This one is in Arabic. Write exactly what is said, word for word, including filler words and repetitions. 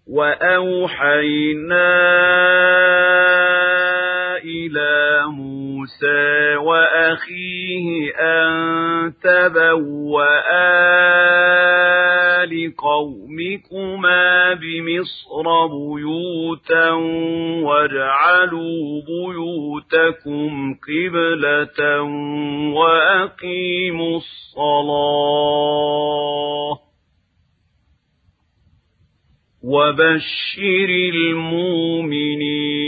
وأوحينا إلى موسى وأخيه أن تبوآ لقومكما بمصر بيوتا واجعلوا بيوتكم قبلة وأقيموا الصلاة وبشر المؤمنين.